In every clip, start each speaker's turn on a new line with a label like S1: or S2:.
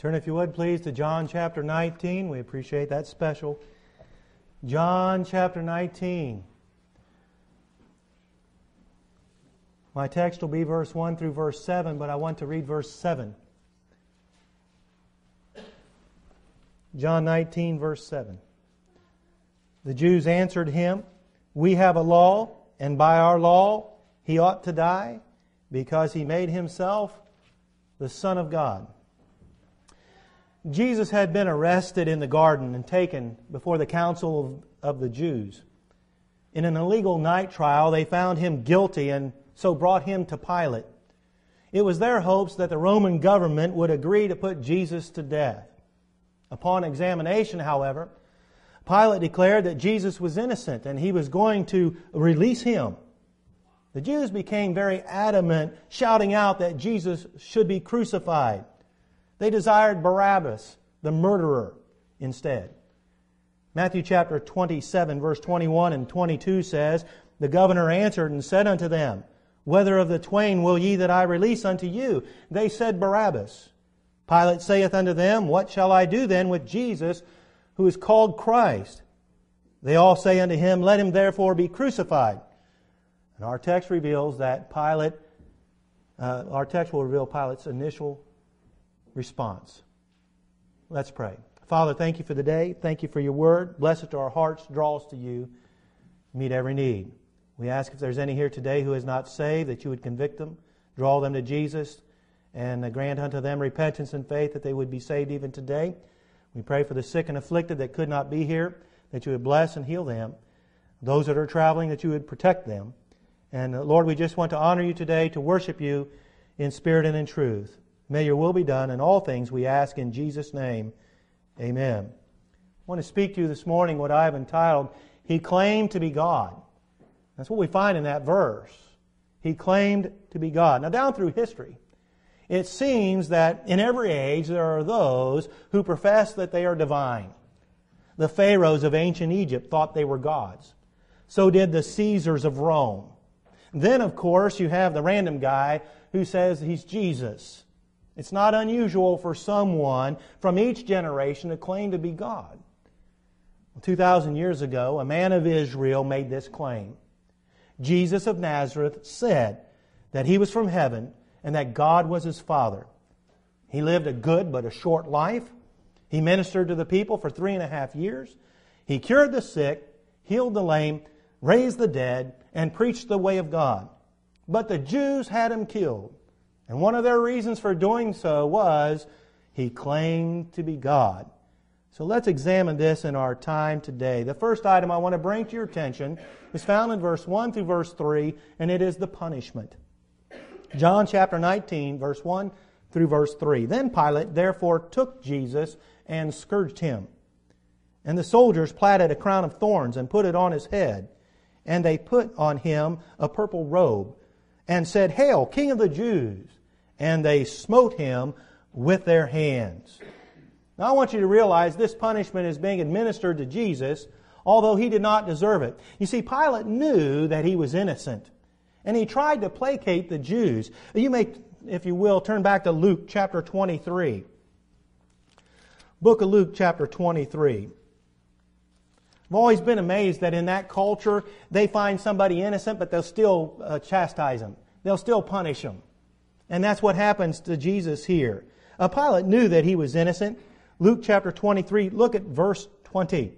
S1: Turn, if you would, please, to John chapter 19. We appreciate that special. John chapter 19. My text will be verse 1 through verse 7, but I want to read verse 7. John 19, verse 7. The Jews answered him, "We have a law, and by our law he ought to die, because he made himself the Son of God." Jesus had been arrested in the garden and taken before the council of the Jews. In an illegal night trial, they found him guilty and so brought him to Pilate. It was their hopes that the Roman government would agree to put Jesus to death. Upon examination, however, Pilate declared that Jesus was innocent and he was going to release him. The Jews became very adamant, shouting out that Jesus should be crucified. They desired Barabbas, the murderer, instead. Matthew chapter 27, verse 21 and 22 says, "The governor answered and said unto them, Whether of the twain will ye that I release unto you? They said, Barabbas. Pilate saith unto them, What shall I do then with Jesus, who is called Christ? They all say unto him, Let him therefore be crucified." And our text reveals that our text will reveal Pilate's initial response. Let's pray. Father, thank you for the day. Thank you for your word. Bless it to our hearts. Draw us to you. Meet every need. We ask if there's any here today who is not saved, that you would convict them, draw them to Jesus, and grant unto them repentance and faith that they would be saved even today. We pray for the sick and afflicted that could not be here, that you would bless and heal them. Those that are traveling, that you would protect them. And Lord, we just want to honor you today, to worship you in spirit and in truth. May your will be done in all things, we ask in Jesus' name. Amen. I want to speak to you this morning what I have entitled, He Claimed to be God. That's what we find in that verse. He claimed to be God. Now, down through history, it seems that in every age there are those who profess that they are divine. The pharaohs of ancient Egypt thought they were gods. So did the Caesars of Rome. Then, of course, you have the random guy who says he's Jesus. It's not unusual for someone from each generation to claim to be God. 2,000 years ago, a man of Israel made this claim. Jesus of Nazareth said that he was from heaven and that God was his Father. He lived a good but a short life. He ministered to the people for 3.5 years. He cured the sick, healed the lame, raised the dead, and preached the way of God. But the Jews had him killed. And one of their reasons for doing so was he claimed to be God. So let's examine this in our time today. The first item I want to bring to your attention is found in verse 1 through verse 3, and it is the punishment. John chapter 19, verse 1 through verse 3. Then Pilate therefore took Jesus and scourged him. And the soldiers platted a crown of thorns and put it on his head. And they put on him a purple robe and said, Hail, King of the Jews! And they smote him with their hands. Now I want you to realize this punishment is being administered to Jesus, although he did not deserve it. You see, Pilate knew that he was innocent, and he tried to placate the Jews. You may, if you will, turn back to Luke chapter 23. Book of Luke chapter 23. I've always been amazed that in that culture, they find somebody innocent, but they'll still chastise him. They'll still punish him. And that's what happens to Jesus here. Pilate knew that he was innocent. Luke chapter 23, look at verse 20.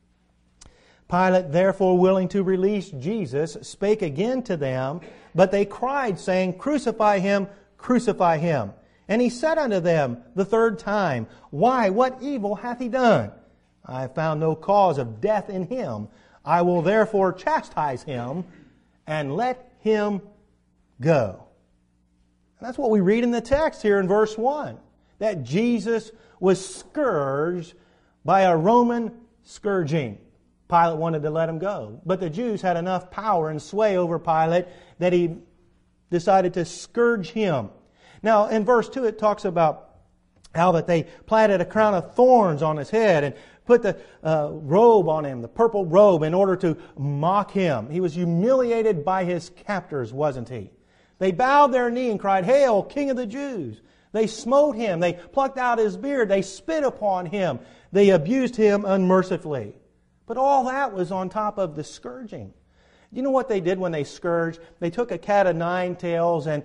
S1: Pilate, therefore, willing to release Jesus, spake again to them, but they cried, saying, Crucify him, crucify him. And he said unto them the third time, Why, what evil hath he done? I have found no cause of death in him. I will therefore chastise him and let him go. And that's what we read in the text here in verse 1. That Jesus was scourged by a Roman scourging. Pilate wanted to let him go. But the Jews had enough power and sway over Pilate that he decided to scourge him. Now, in verse 2, it talks about how that they platted a crown of thorns on his head and put the robe on him, the purple robe, in order to mock him. He was humiliated by his captors, wasn't he? They bowed their knee and cried, Hail, King of the Jews! They smote him. They plucked out his beard. They spit upon him. They abused him unmercifully. But all that was on top of the scourging. You know what they did when they scourged? They took a cat of nine tails and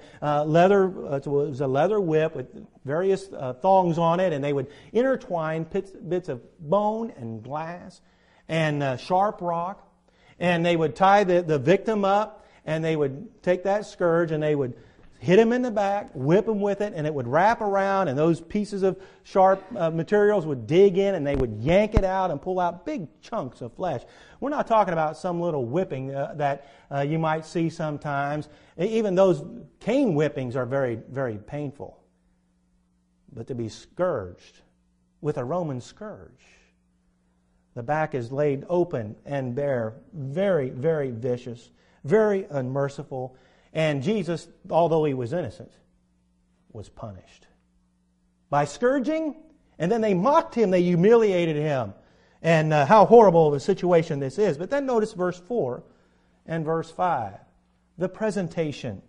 S1: it was a leather whip with various thongs on it, and they would intertwine bits of bone and glass and sharp rock, and they would tie the victim up, and they would take that scourge and they would hit him in the back, whip him with it, and it would wrap around, and those pieces of sharp materials would dig in, and they would yank it out and pull out big chunks of flesh. We're not talking about some little whipping that you might see sometimes. Even those cane whippings are very, very painful. But to be scourged with a Roman scourge, the back is laid open and bare, very, very vicious, very unmerciful. And Jesus, although he was innocent, was punished by scourging, and then they mocked him, they humiliated him. And how horrible of a situation this is. But then notice verse 4 and verse 5. The presentation.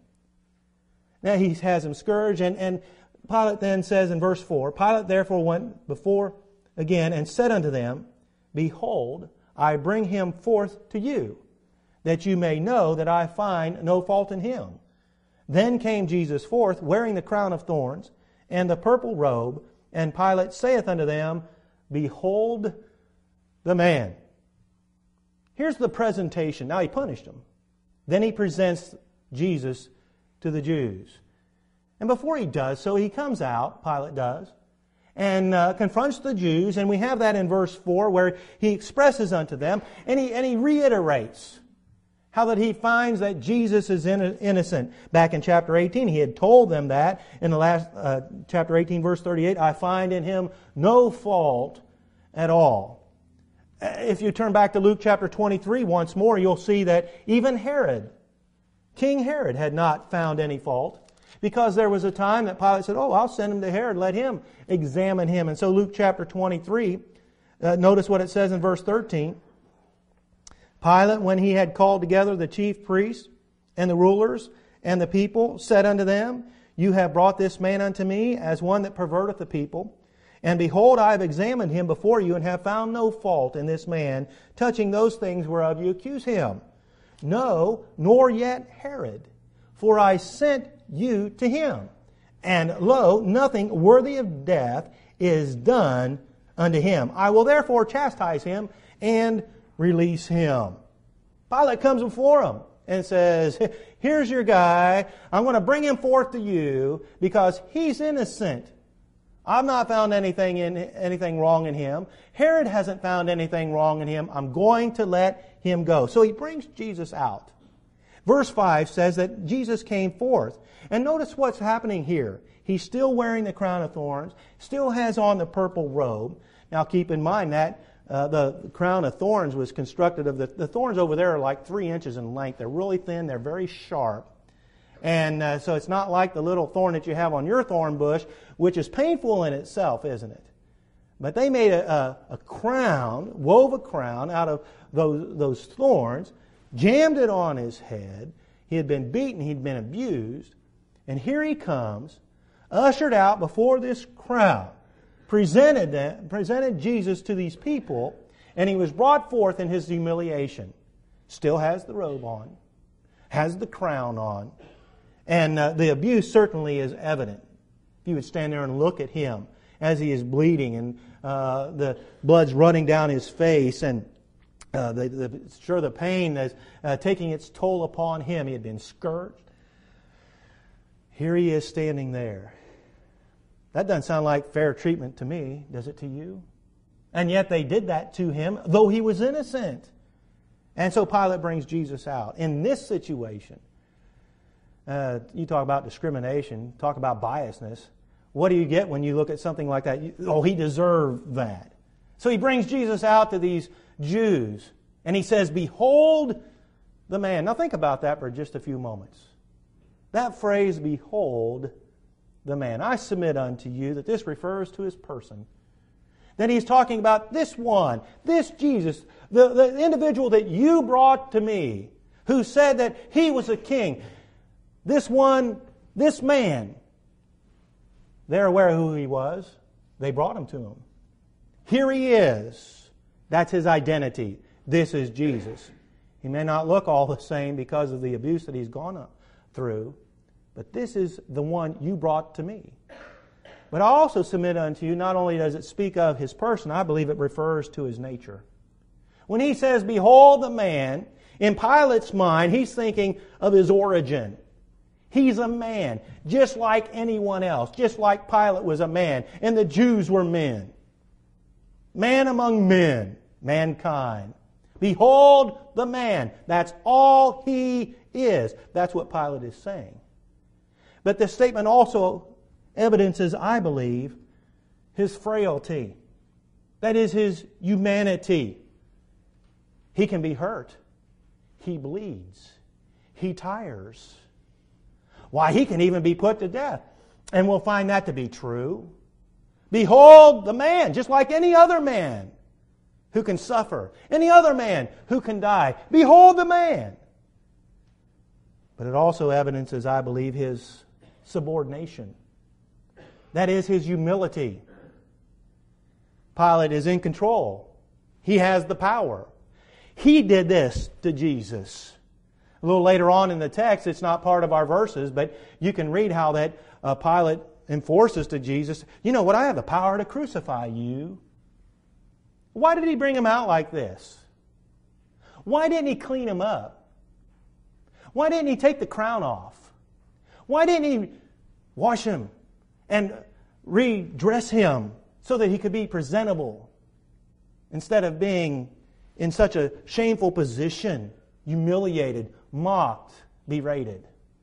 S1: Now he has him scourged, and Pilate then says in verse 4, Pilate therefore went before again and said unto them, Behold, I bring him forth to you, that you may know that I find no fault in him. Then came Jesus forth, wearing the crown of thorns and the purple robe, and Pilate saith unto them, Behold the man. Here's the presentation. Now he punished him. Then he presents Jesus to the Jews. And before he does so, he comes out, Pilate does, and confronts the Jews, and we have that in verse 4 where he expresses unto them, and he reiterates how that he finds that Jesus is innocent. Back in chapter 18, he had told them that in the last chapter 18, verse 38, I find in him no fault at all. If you turn back to Luke chapter 23 once more, you'll see that even Herod, King Herod, had not found any fault, because there was a time that Pilate said, I'll send him to Herod, let him examine him. And so Luke chapter 23, notice what it says in verse 13. Pilate, when he had called together the chief priests and the rulers and the people, said unto them, You have brought this man unto me as one that perverteth the people. And behold, I have examined him before you, and have found no fault in this man, touching those things whereof you accuse him. No, nor yet Herod, for I sent you to him. And lo, nothing worthy of death is done unto him. I will therefore chastise him and release him. Pilate comes before him and says, Here's your guy. I'm going to bring him forth to you because he's innocent. I've not found anything wrong in him. Herod hasn't found anything wrong in him. I'm going to let him go. So he brings Jesus out. Verse 5 says that Jesus came forth. And notice what's happening here. He's still wearing the crown of thorns, still has on the purple robe. Now keep in mind that the crown of thorns was constructed of the thorns over there are like 3 inches in length. They're really thin. They're very sharp. And so it's not like the little thorn that you have on your thorn bush, which is painful in itself, isn't it? But they made a crown, wove a crown out of those thorns, jammed it on his head. He had been beaten. He'd been abused. And here he comes, ushered out before this crowd, presented Jesus to these people, and he was brought forth in his humiliation. Still has the robe on, has the crown on. And the abuse certainly is evident. If you would stand there and look at him as he is bleeding and the blood's running down his face, and the pain is taking its toll upon him. He had been scourged. Here he is standing there. That doesn't sound like fair treatment to me, does it to you? And yet they did that to him, though he was innocent. And so Pilate brings Jesus out. In this situation, you talk about discrimination, talk about biasness. What do you get when you look at something like that? He deserved that. So he brings Jesus out to these Jews, and he says, Behold the man. Now think about that for just a few moments. That phrase, Behold the man. I submit unto you that this refers to his person. That he's talking about this one, this Jesus, the individual that you brought to me, who said that he was a king. This one, this man, They're aware of who he was. They brought him to him. Here he is. That's his identity. This is Jesus. He may not look all the same because of the abuse that he's gone through, but this is the one you brought to me. But I also submit unto you, not only does it speak of his person, I believe it refers to his nature. When he says, behold the man, in Pilate's mind, he's thinking of his origin. He's a man, just like anyone else, just like Pilate was a man, and the Jews were men. Man among men, mankind. Behold the man. That's all he is. That's what Pilate is saying. But this statement also evidences, I believe, his frailty. That is his humanity. He can be hurt. He bleeds. He tires. Why, he can even be put to death. And we'll find that to be true. Behold the man, just like any other man who can suffer, any other man who can die. Behold the man. But it also evidences, I believe, his subordination. That is his humility. Pilate is in control. He has the power. He did this to Jesus. A little later on in the text, it's not part of our verses, but you can read how that Pilate enforces to Jesus, you know what, I have the power to crucify you. Why did he bring him out like this? Why didn't he clean him up? Why didn't he take the crown off? Why didn't he wash him and redress him so that he could be presentable instead of being in such a shameful position, humiliated, mocked, berated?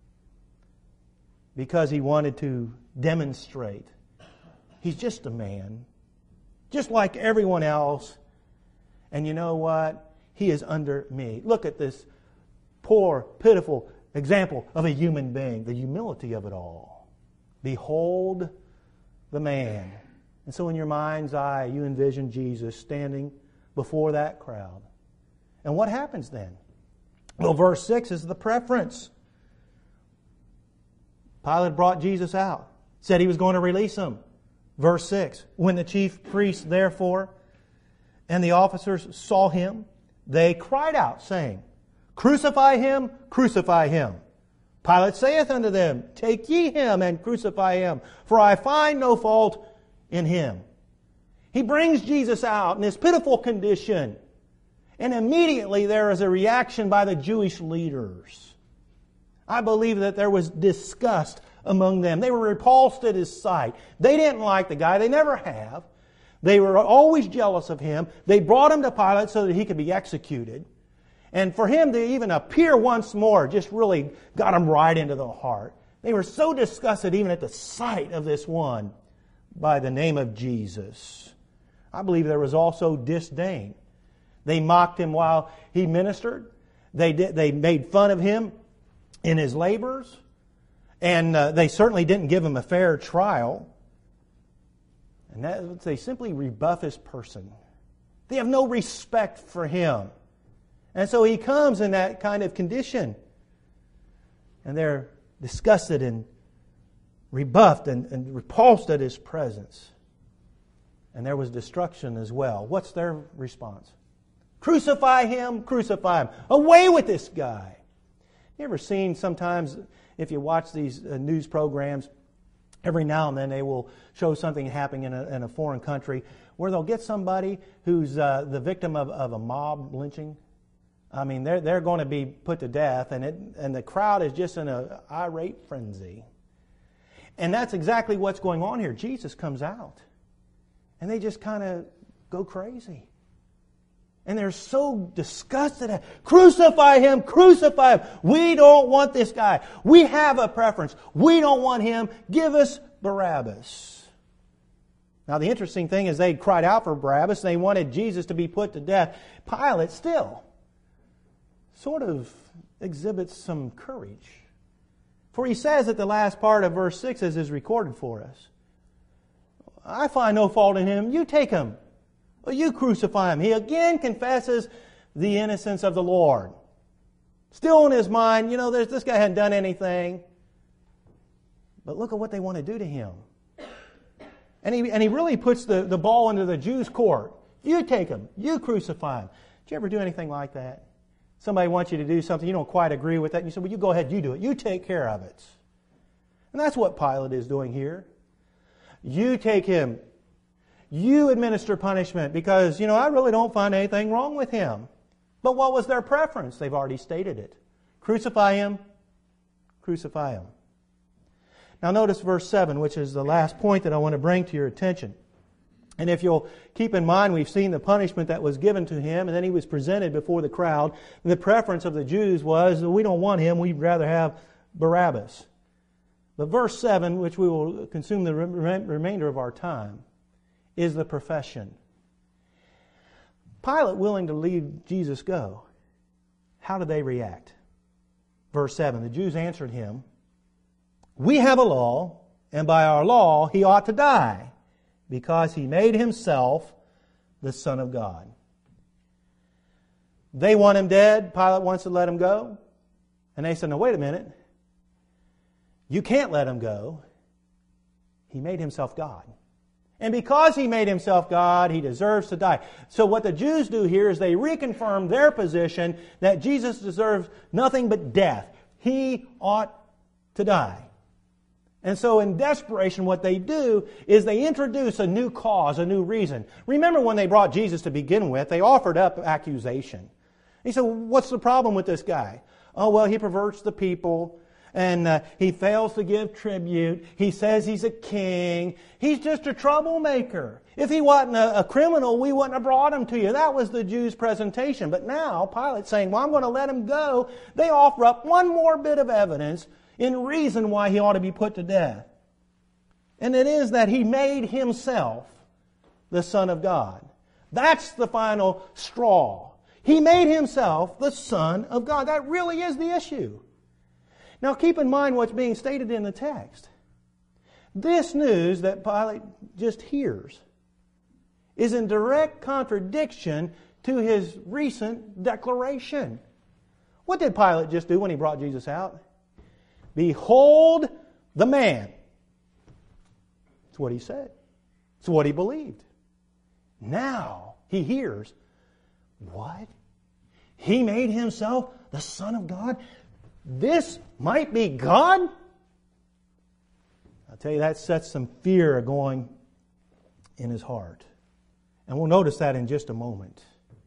S1: Because he wanted to demonstrate he's just a man, just like everyone else. And you know what? He is under me. Look at this poor, pitiful example of a human being, the humility of it all. Behold the man. And so in your mind's eye, you envision Jesus standing before that crowd. And what happens then? Well, verse 6 is the preference. Pilate brought Jesus out, said he was going to release him. Verse 6, when the chief priests therefore and the officers saw him, they cried out, saying, Crucify him, crucify him. Pilate saith unto them, Take ye him and crucify him, for I find no fault in him. He brings Jesus out in his pitiful condition, and immediately there is a reaction by the Jewish leaders. I believe that there was disgust among them. They were repulsed at his sight. They didn't like the guy. They never have. They were always jealous of him. They brought him to Pilate so that he could be executed. And for him to even appear once more just really got them right into the heart. They were so disgusted even at the sight of this one by the name of Jesus. I believe there was also disdain. They mocked him while he ministered. They made fun of him in his labors. And they certainly didn't give him a fair trial. And they simply rebuff his person. They have no respect for him. And so he comes in that kind of condition. And they're disgusted and rebuffed and repulsed at his presence. And there was destruction as well. What's their response? Crucify him, crucify him. Away with this guy. You ever seen sometimes, if you watch these news programs, every now and then they will show something happening in a foreign country where they'll get somebody who's the victim of a mob lynching. I mean, they're going to be put to death, and the crowd is just in an irate frenzy. And that's exactly what's going on here. Jesus comes out, and they just kind of go crazy. And they're so disgusted. Crucify him, crucify him. We don't want this guy. We have a preference. We don't want him. Give us Barabbas. Now the interesting thing is they cried out for Barabbas. They wanted Jesus to be put to death. Pilate still sort of exhibits some courage. For he says at the last part of verse 6 as is recorded for us, I find no fault in him. You take him. You crucify him. He again confesses the innocence of the Lord. Still in his mind, this guy hadn't done anything. But look at what they want to do to him. And he really puts the ball into the Jews' court. You take him. You crucify him. Did you ever do anything like that? Somebody wants you to do something, you don't quite agree with that, and you say, well, you go ahead, you do it. You take care of it. And that's what Pilate is doing here. You take him. You administer punishment because, I really don't find anything wrong with him. But what was their preference? They've already stated it. Crucify him. Crucify him. Now notice verse 7, which is the last point that I want to bring to your attention. And if you'll keep in mind, we've seen the punishment that was given to him, and then he was presented before the crowd. And the preference of the Jews was, we don't want him, we'd rather have Barabbas. But verse 7, which we will consume the remainder of our time, is the profession. Pilate willing to leave Jesus go. How did they react? Verse 7, the Jews answered him, we have a law, and by our law he ought to die, because he made himself the Son of God. They want him dead. Pilate wants to let him go. And they said, no, wait a minute. You can't let him go. He made himself God. And because he made himself God, he deserves to die. So what the Jews do here is they reconfirm their position that Jesus deserves nothing but death. He ought to die. And so in desperation, what they do is they introduce a new cause, a new reason. Remember when they brought Jesus to begin with, they offered up accusation. He said, what's the problem with this guy? Oh, well, he perverts the people, and he fails to give tribute. He says he's a king. He's just a troublemaker. If he wasn't a criminal, we wouldn't have brought him to you. That was the Jews' presentation. But now, Pilate's saying, well, I'm going to let him go. They offer up one more bit of evidence in reason why he ought to be put to death. And it is that he made himself the Son of God. That's the final straw. He made himself the Son of God. That really is the issue. Now keep in mind what's being stated in the text. This news that Pilate just hears is in direct contradiction to his recent declaration. What did Pilate just do when he brought Jesus out? Behold the man. That's what he said. It's what he believed. Now he hears, what? He made himself the Son of God? This might be God? I'll tell you, that sets some fear going in his heart. And we'll notice that in just a moment.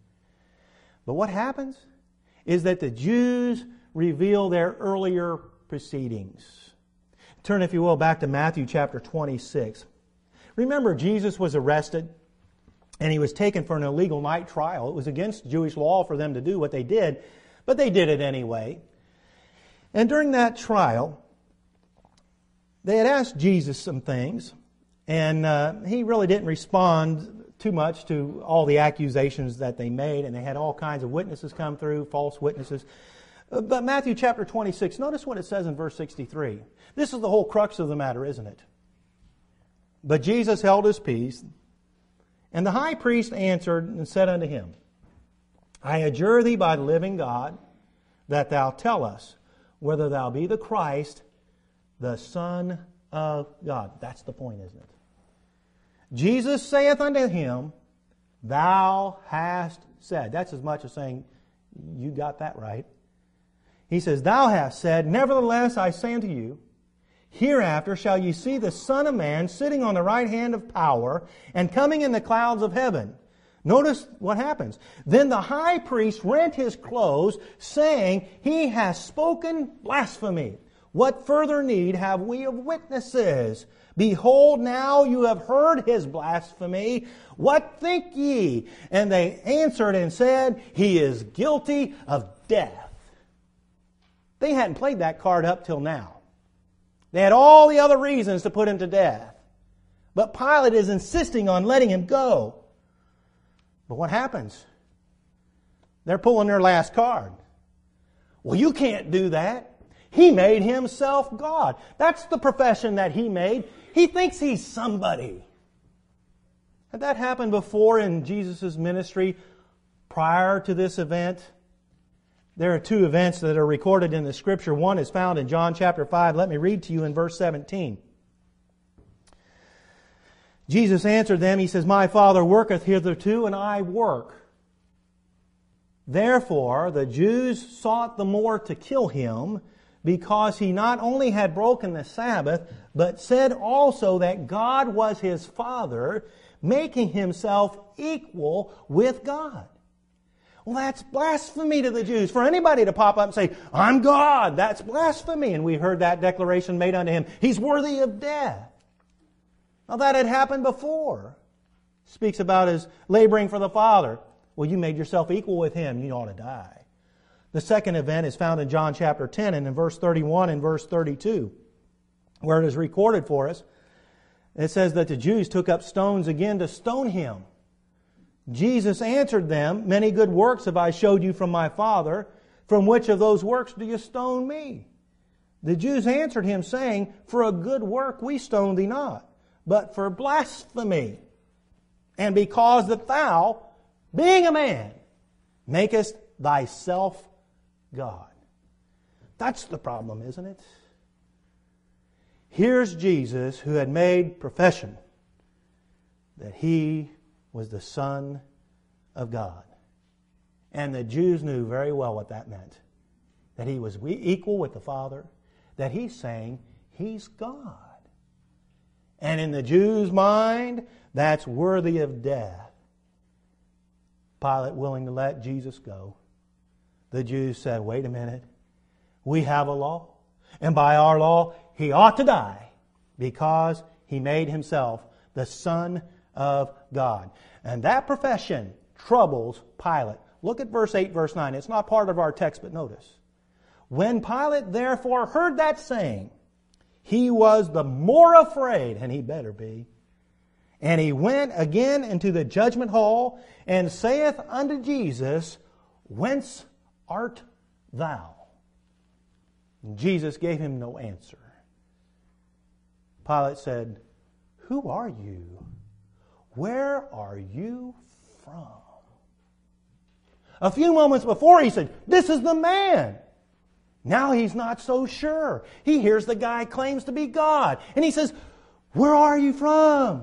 S1: But what happens is that the Jews reveal their earlier proceedings. Turn, if you will, back to Matthew chapter 26. Remember, Jesus was arrested and he was taken for an illegal night trial. It was against Jewish law for them to do what they did, but they did it anyway. And during that trial, they had asked Jesus some things, and he really didn't respond too much to all the accusations that they made, and they had all kinds of witnesses come through, false witnesses. But Matthew chapter 26, notice what it says in verse 63. This is the whole crux of the matter, isn't it? But Jesus held his peace, and the high priest answered and said unto him, I adjure thee by the living God, that thou tell us whether thou be the Christ, the Son of God. That's the point, isn't it? Jesus saith unto him, Thou hast said. That's as much as saying, you got that right. He says, Thou hast said, Nevertheless I say unto you, hereafter shall ye see the Son of Man sitting on the right hand of power and coming in the clouds of heaven. Notice what happens. Then the high priest rent his clothes, saying, He has spoken blasphemy. What further need have we of witnesses? Behold, now you have heard his blasphemy. What think ye? And they answered and said, He is guilty of death. They hadn't played that card up till now. They had all the other reasons to put him to death. But Pilate is insisting on letting him go. But what happens? They're pulling their last card. Well, you can't do that. He made himself God. That's the profession that he made. He thinks he's somebody. Had that happened before in Jesus' ministry prior to this event? There are two events that are recorded in the Scripture. One is found in John chapter 5. Let me read to you in verse 17. Jesus answered them, He says, My Father worketh hitherto, and I work. Therefore, the Jews sought the more to kill Him, because He not only had broken the Sabbath, but said also that God was His Father, making Himself equal with God. Well, that's blasphemy to the Jews. For anybody to pop up and say, I'm God, that's blasphemy. And we heard that declaration made unto Him. He's worthy of death. Now that had happened before. Speaks about His laboring for the Father. Well, you made yourself equal with Him. You ought to die. The second event is found in John chapter 10 and in verse 31 and verse 32, where it is recorded for us. It says that the Jews took up stones again to stone Him. Jesus answered them, Many good works have I showed you from my Father. From which of those works do you stone me? The Jews answered Him, saying, For a good work we stone thee not, but for blasphemy, and because that thou, being a man, makest thyself God. That's the problem, isn't it? Here's Jesus who had made profession that He was the Son of God. And the Jews knew very well what that meant. That He was equal with the Father. That He's saying He's God. And in the Jews' mind, that's worthy of death. Pilate willing to let Jesus go. The Jews said, wait a minute. We have a law. And by our law, He ought to die because He made Himself the Son of God. And that profession troubles Pilate. Look at verse 8, verse 9. It's not part of our text, but notice. When Pilate therefore heard that saying, he was the more afraid, and he better be. And he went again into the judgment hall, and saith unto Jesus, Whence art thou? And Jesus gave him no answer. Pilate said, Who are you? Where are you from? A few moments before he said, This is the man. Now he's not so sure. He hears the guy claims to be God. And he says, Where are you from?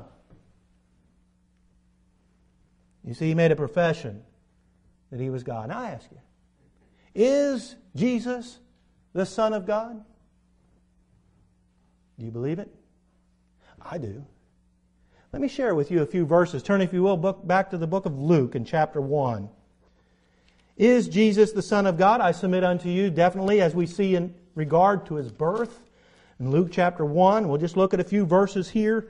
S1: You see, he made a profession that he was God. Now I ask you, is Jesus the Son of God? Do you believe it? I do. Let me share with you a few verses. Turn, if you will, back to the book of Luke in chapter 1. Is Jesus the Son of God? I submit unto you, definitely, as we see in regard to His birth. In Luke chapter 1, we'll just look at a few verses here.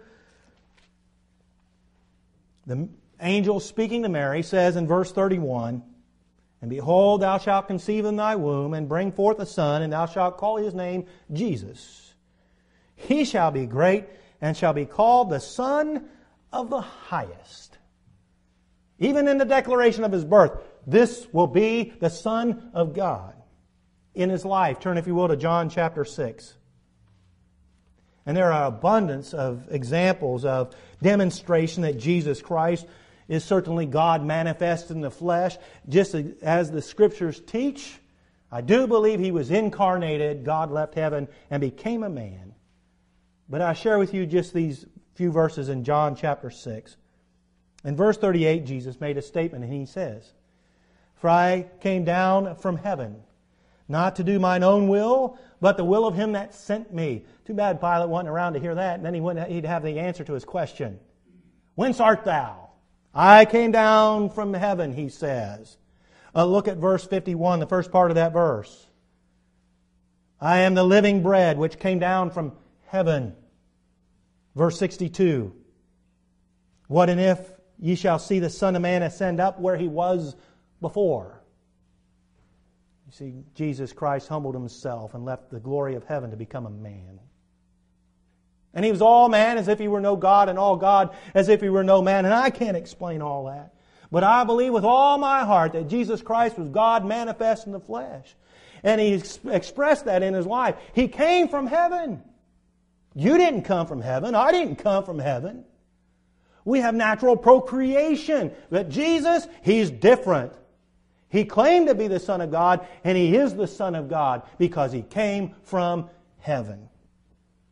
S1: The angel speaking to Mary says in verse 31, And behold, thou shalt conceive in thy womb, and bring forth a son, and thou shalt call his name Jesus. He shall be great, and shall be called the Son of the Highest. Even in the declaration of His birth, this will be the Son of God in His life. Turn, if you will, to John chapter 6. And there are abundance of examples of demonstration that Jesus Christ is certainly God manifest in the flesh. Just as the Scriptures teach, I do believe He was incarnated. God left heaven and became a man. But I share with you just these few verses in John chapter 6. In verse 38, Jesus made a statement, and He says, For I came down from heaven, not to do mine own will, but the will of Him that sent me. Too bad Pilate wasn't around to hear that, and then he'd have the answer to his question. Whence art thou? I came down from heaven, He says. Look at verse 51, the first part of that verse. I am the living bread which came down from heaven. Verse 62. What and if ye shall see the Son of Man ascend up where He was before? You see, Jesus Christ humbled Himself and left the glory of heaven to become a man. And He was all man as if He were no God, and all God as if He were no man. And I can't explain all that. But I believe with all my heart that Jesus Christ was God manifest in the flesh. And He expressed that in His life. He came from heaven. You didn't come from heaven. I didn't come from heaven. We have natural procreation. But Jesus, He's different. He claimed to be the Son of God, and He is the Son of God because He came from heaven.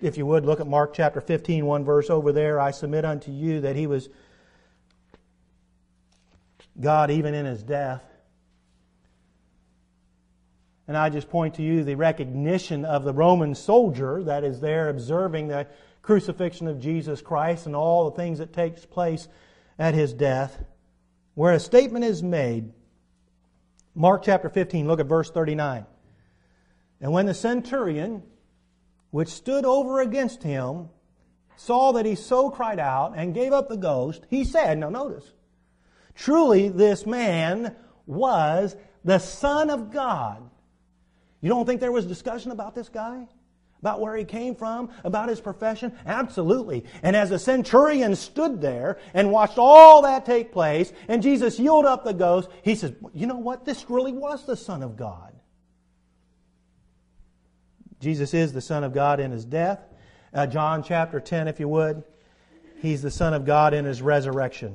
S1: if you would, look at Mark chapter 15, one verse over there. I submit unto you that He was God even in His death. And I just point to you the recognition of the Roman soldier that is there observing the crucifixion of Jesus Christ and all the things that takes place at His death, where a statement is made. Mark chapter 15, look at verse 39. And when the centurion, which stood over against him, saw that he so cried out and gave up the ghost, he said, now notice, truly this man was the Son of God. You don't think there was discussion about this guy? About where he came from? About his profession? Absolutely. And as the centurion stood there and watched all that take place, and Jesus yielded up the ghost, he says, you know what? This really was the Son of God. Jesus is the Son of God in His death. John chapter 10, if you would. He's the Son of God in His resurrection.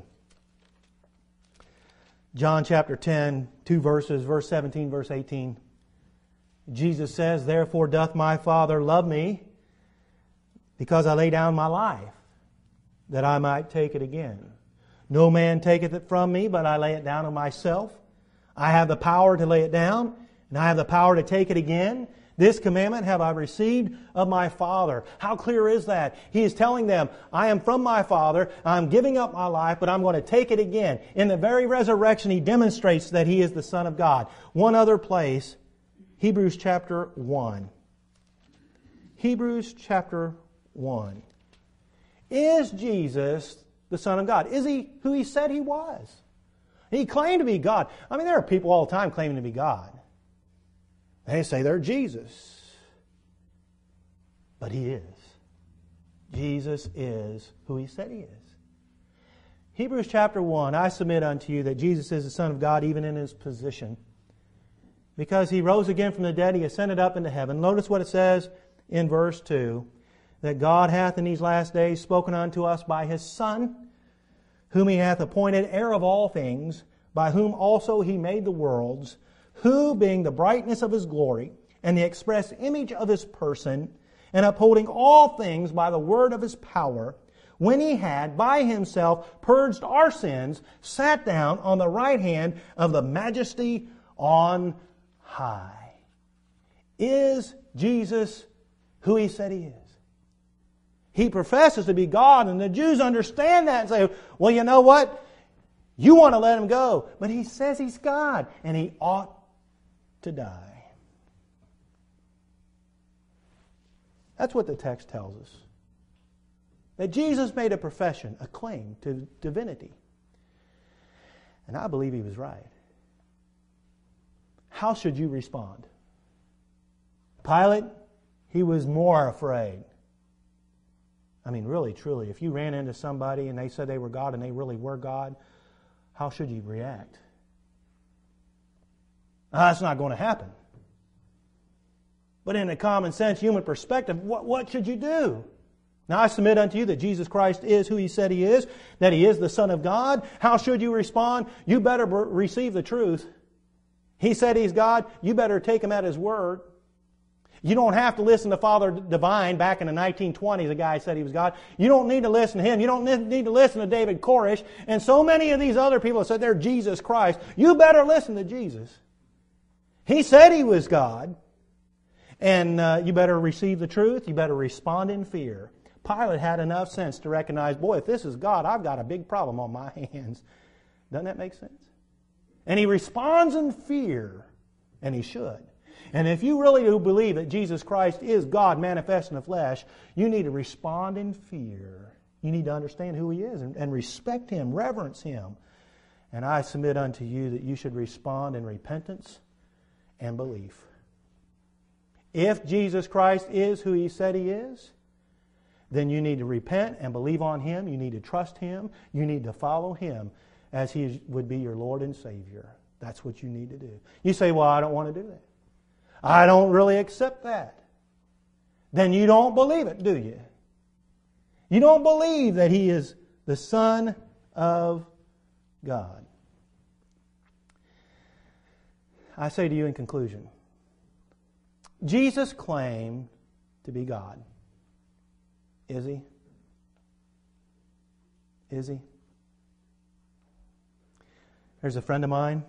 S1: John chapter 10, 2 verses, verse 17, verse 18. Jesus says, therefore doth my Father love me, because I lay down my life, that I might take it again. No man taketh it from me, but I lay it down of myself. I have the power to lay it down, and I have the power to take it again. This commandment have I received of my Father. How clear is that? He is telling them, I am from my Father, I'm giving up my life, but I'm going to take it again. In the very resurrection, He demonstrates that He is the Son of God. One other place, Hebrews chapter 1. Hebrews chapter 1. Is Jesus the Son of God? Is He who He said He was? He claimed to be God. I mean, there are people all the time claiming to be God. They say they're Jesus. But He is. Jesus is who He said He is. Hebrews chapter 1, I submit unto you that Jesus is the Son of God even in His position. Because He rose again from the dead, He ascended up into heaven. Notice what it says in verse 2. That God hath in these last days spoken unto us by His Son, whom He hath appointed heir of all things, by whom also He made the worlds, who being the brightness of His glory, and the express image of His person, and upholding all things by the word of His power, when He had by Himself purged our sins, sat down on the right hand of the Majesty on high. Is Jesus who He said He is? He professes to be God, and the Jews understand that and say, well, you know what? You want to let Him go. But He says He's God, and He ought to die. That's what the text tells us. That Jesus made a profession, a claim to divinity. And I believe He was right. How should you respond? Pilate, he was more afraid. I mean, really, truly, if you ran into somebody and they said they were God and they really were God, how should you react? That's not going to happen. But in a common sense, human perspective, what should you do? Now I submit unto you that Jesus Christ is who He said He is, that He is the Son of God. How should you respond? You better receive the truth. He said He's God. You better take Him at His word. You don't have to listen to Father Divine. Back in the 1920s, a guy said he was God. You don't need to listen to him. You don't need to listen to David Koresh. And so many of these other people said they're Jesus Christ. You better listen to Jesus. He said He was God. And you better receive the truth. You better respond in fear. Pilate had enough sense to recognize, boy, if this is God, I've got a big problem on my hands. Doesn't that make sense? And he responds in fear. And he should. And if you really do believe that Jesus Christ is God manifest in the flesh, you need to respond in fear. You need to understand who He is and respect Him, reverence Him. And I submit unto you that you should respond in repentance and belief. If Jesus Christ is who He said He is, then you need to repent and believe on Him. You need to trust Him. You need to follow Him as He would be your Lord and Savior. That's what you need to do. You say, well, I don't want to do that. I don't really accept that. Then you don't believe it, do you? You don't believe that He is the Son of God. I say to you in conclusion, Jesus claimed to be God. Is he? Is he? There's a friend of mine,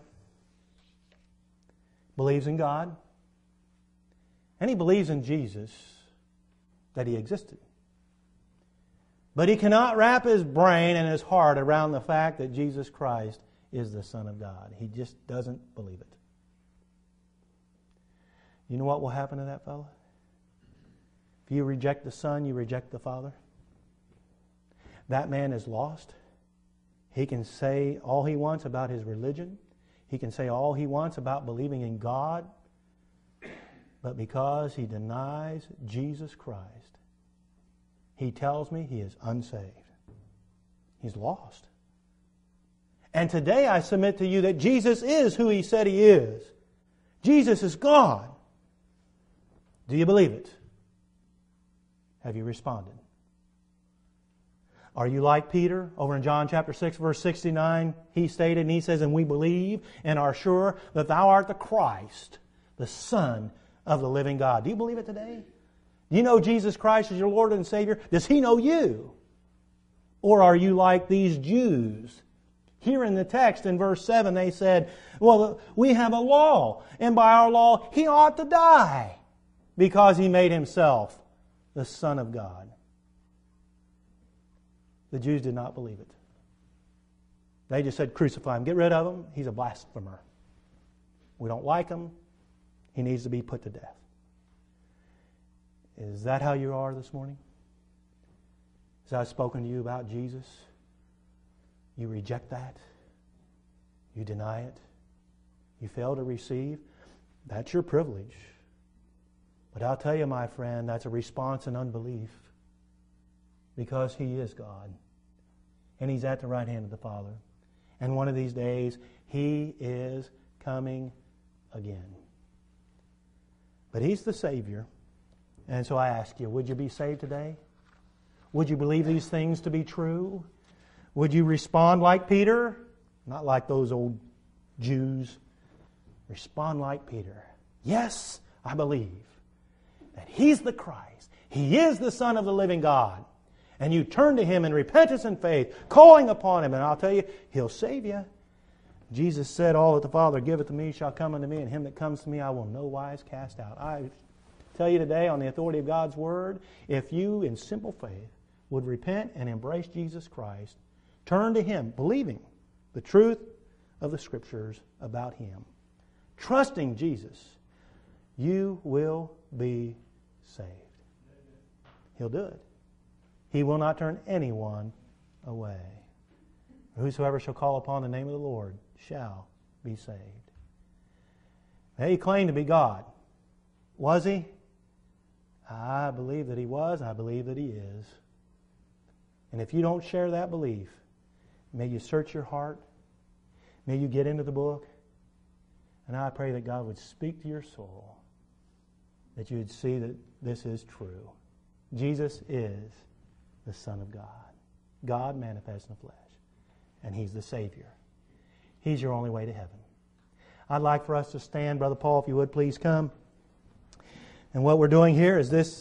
S1: believes in God, and he believes in Jesus, that he existed. But he cannot wrap his brain and his heart around the fact that Jesus Christ is the Son of God. He just doesn't believe it. You know what will happen to that fellow? If you reject the Son, you reject the Father. That man is lost. He can say all he wants about his religion. He can say all he wants about believing in God. But because he denies Jesus Christ, he tells me he is unsaved. He's lost. And today I submit to you that Jesus is who He said He is. Jesus is God. Do you believe it? Have you responded? Are you like Peter? Over in John chapter 6, verse 69, he stated, and he says, "And we believe and are sure that Thou art the Christ, the Son of the living God." Do you believe it today? Do you know Jesus Christ is your Lord and Savior? Does He know you? Or are you like these Jews? Here in the text in verse 7 they said, well, we have a law, and by our law He ought to die because He made Himself the Son of God. The Jews did not believe it. They just said, crucify Him, get rid of Him, He's a blasphemer. We don't like Him, He needs to be put to death. Is that how you are this morning? As I've spoken to you about Jesus, you reject that. You deny it. You fail to receive. That's your privilege. But I'll tell you, my friend, that's a response in unbelief. Because He is God. And He's at the right hand of the Father. And one of these days, He is coming again. But He's the Savior. And so I ask you, would you be saved today? Would you believe these things to be true? Would you respond like Peter? Not like those old Jews. Respond like Peter. Yes, I believe that He's the Christ. He is the Son of the living God. And you turn to Him in repentance and faith, calling upon Him, and I'll tell you, He'll save you. Jesus said, all that the Father giveth to me shall come unto me, and him that comes to me I will no wise cast out. I tell you today, on the authority of God's Word, if you in simple faith would repent and embrace Jesus Christ, turn to Him, believing the truth of the Scriptures about Him, trusting Jesus, you will be saved. He'll do it. He will not turn anyone away. Whosoever shall call upon the name of the Lord shall be saved. He claimed to be God. Was He? I believe that He was. I believe that He is. And if you don't share that belief, may you search your heart. May you get into the book. And I pray that God would speak to your soul, that you would see that this is true. Jesus is the Son of God. God manifest in the flesh. And He's the Savior. He's your only way to heaven. I'd like for us to stand. Brother Paul, if you would please come. And what we're doing here is this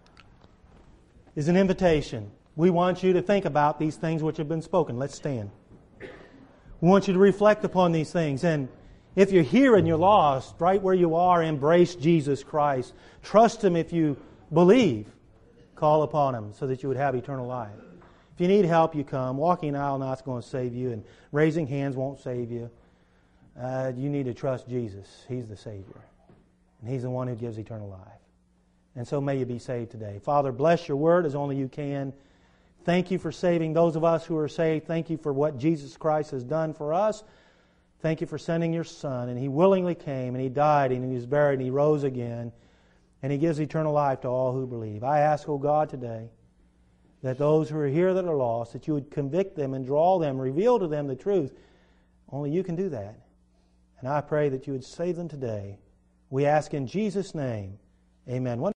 S1: is an invitation. We want you to think about these things which have been spoken. Let's stand. We want you to reflect upon these things. And if you're here and you're lost, right where you are, embrace Jesus Christ. Trust Him if you believe. Call upon Him so that you would have eternal life. If you need help, you come. Walking an aisle not's going to save you, and raising hands won't save you. You need to trust Jesus. He's the Savior. And He's the one who gives eternal life. And so may you be saved today. Father, bless your word as only you can. Thank you for saving those of us who are saved. Thank you for what Jesus Christ has done for us. Thank you for sending your Son. And He willingly came, and He died, and He was buried, and He rose again. And He gives eternal life to all who believe. I ask, O God, today, that those who are here that are lost, that you would convict them and draw them, reveal to them the truth. Only you can do that. And I pray that you would save them today. We ask in Jesus' name, amen.